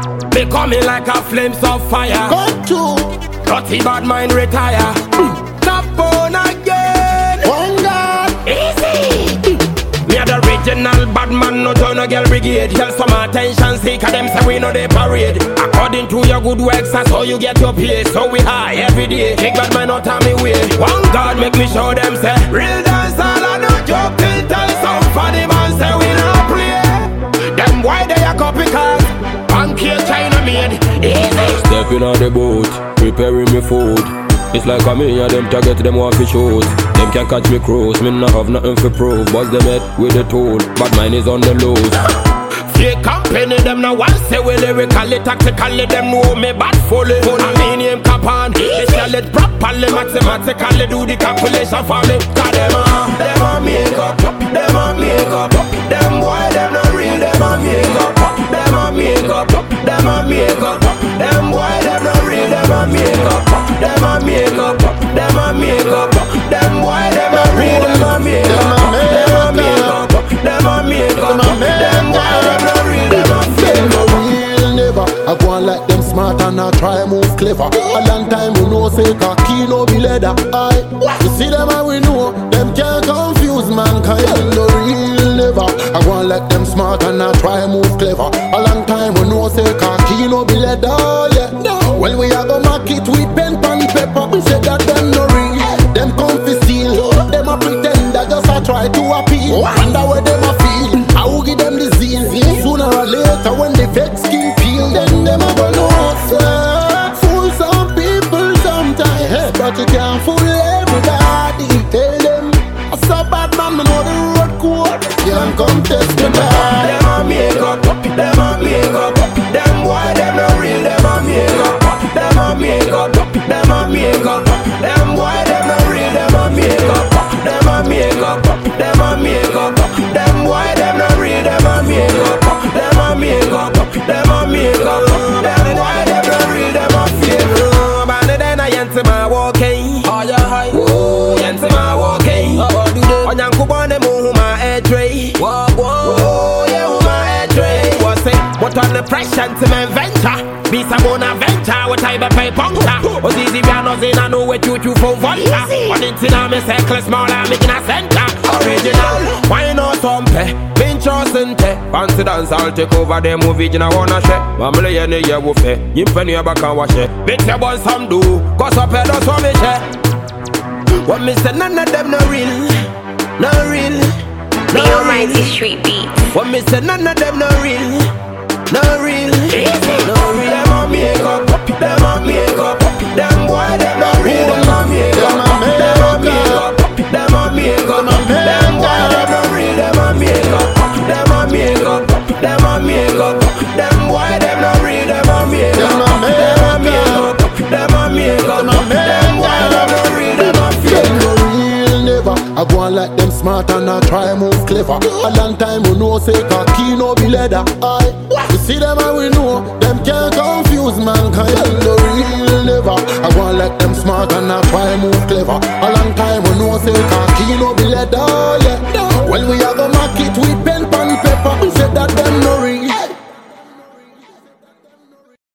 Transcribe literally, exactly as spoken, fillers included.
They coming like a flames of fire. Come to Dirty bad mind retire. Top on again. one God. Easy. Me a the original bad man, no join a girl brigade. Tell some attention seeker, them say we know they parade. According to your good works, that's how you get your pay. So we high every day. Big bad man not tell me way. One God make me show them say real dance all and no joke till tell some funny man say we not play. Them why they a copycat? Pancake China made easy. Stepping on the boat, preparing me food. It's like a me and them target them want to shoot. Them can't catch me cruise, me not have nothing to prove. Buzz them head with the tool, but mine is on the loose. Fake company, them now one say we lyrically, tactically, them know me bad fully. I mean him cap on, they sell it properly, mathematically do the calculation for me. Cause them a, them a make up, them a make up. Them boy, them not real, them a make up. Them a make up, them a make up. Them boy, them not real, them a make up. Them a make up, them a make up. Them boy, them not real, them a make up. Them a make up, them a make up. Them boy, them not real, them a fake up. Real never. I go on like them smart and I try move clever. A long time we know say cocky no be leather. I you see them and we know them can't confuse mankind. No real never. I go on like them smart and I try move clever. A long time we know say cocky no be leather. Yeah. Well we a go mark it with pen pan paper. We say that them no real. Them come fi steal. Them a pretend that just a try to appeal. Wonder where them a feel. I will give them the zeal. Sooner or later when the vex skin peel, then them a go know. Sir, fool some people sometimes, but you can't fool everybody. Tell them I saw bad man, me know the road code. Can't come test me back. Them a make up, them a make up. Them boy, them not real, them a make up. Them a make up, them a make up. Them boy, them not real, them a make up. Them a make up, them a make up. Them boy, them not real, them a make up. Them a make up, them a make up. Them boy, them not real, them a fake up. And then I enter my walking. Oh yeah, hi. Oh, enter my walking. Oh, do they? On yanku bone mu my head tray. Whoa, whoa. Oh, yeah, my head tray. What's it? What on the pressure to my venture? Be some on a venture, what I be pay puncture. Was easy, we are not in a know what you do for vodka. One inch in a me circle, smaller, making a center. Original, why not some pay? Been chosen te. Fancy dance, I'll take over the movie, you know, wanna share. Mamma, you know, you will pay. You penny back and wash it. Bitch, you want some do. Cause up here, that's what me share. What me say, none of them no real. No real. The Almighty Street Beat. What me say, none of them no real. No real, no real. Them a make up, them a make up. Them boy, them a real, them a make up. Them a make up, them a make up. Them boy, them a real, them a make up. Them a make up, them a make up. Them boy, them a real, them a make up. Them a make up, them a make up. Them boy, them a real, them a fake up. Real never. I go on like them smart and I try move clever. A long time we know say cocky no be leather. I you see them and we know them can't confuse mankind. No real never. I go on like them smart and I try move clever. A long time we know say cocky no be leather. Yeah. Well we a go mark it with pen pan paper. We say that them